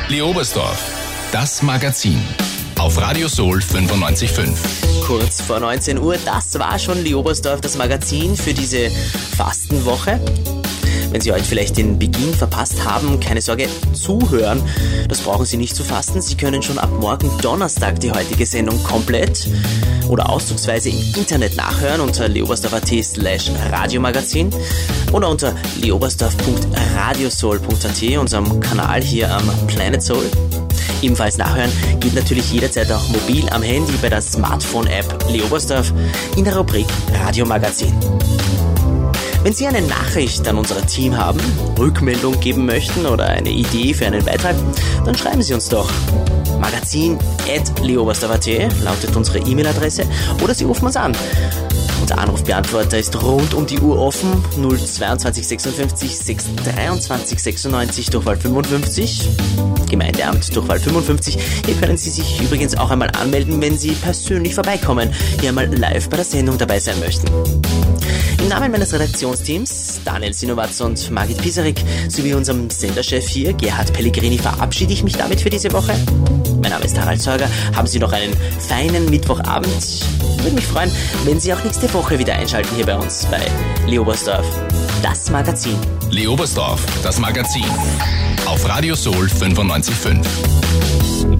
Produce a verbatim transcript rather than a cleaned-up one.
Leobersdorf, das Magazin. Auf Radio Soul fünfundneunzig Komma fünf. Kurz vor neunzehn Uhr, das war schon Leobersdorf, das Magazin für diese Fastenwoche. Wenn Sie heute vielleicht den Beginn verpasst haben, keine Sorge, zuhören, das brauchen Sie nicht zu fasten. Sie können schon ab morgen Donnerstag die heutige Sendung komplett oder auszugsweise im Internet nachhören unter leobersdorf.at slash Radiomagazin oder unter leobersdorf punkt radiosoul punkt at, unserem Kanal hier am Planet Soul. Ebenfalls nachhören geht natürlich jederzeit auch mobil am Handy bei der Smartphone-App Leobersdorf in der Rubrik Radiomagazin. Wenn Sie eine Nachricht an unser Team haben, Rückmeldung geben möchten oder eine Idee für einen Beitrag, dann schreiben Sie uns doch. magazin at leobersdorf punkt at lautet unsere E-Mail-Adresse oder Sie rufen uns an. Unser Anrufbeantworter ist rund um die Uhr offen, null zweiundzwanzig sechsundfünfzig sechs dreiundzwanzig sechsundneunzig, Durchwahl fünfundfünfzig, Gemeindeamt Durchwahl fünfundfünfzig. Hier können Sie sich übrigens auch einmal anmelden, wenn Sie persönlich vorbeikommen, hier einmal live bei der Sendung dabei sein möchten. Im Namen meines Redaktionsteams, Daniel Sinowatz und Margit Pisarik, sowie unserem Senderchef hier, Gerhard Pellegrini, verabschiede ich mich damit für diese Woche. Mein Name ist Harald Sorger. Haben Sie noch einen feinen Mittwochabend. Würde mich freuen, wenn Sie auch nächste Woche wieder einschalten hier bei uns bei Leobersdorf, das Magazin. Leobersdorf, das Magazin. Auf Radio Soul fünfundneunzig Komma fünf.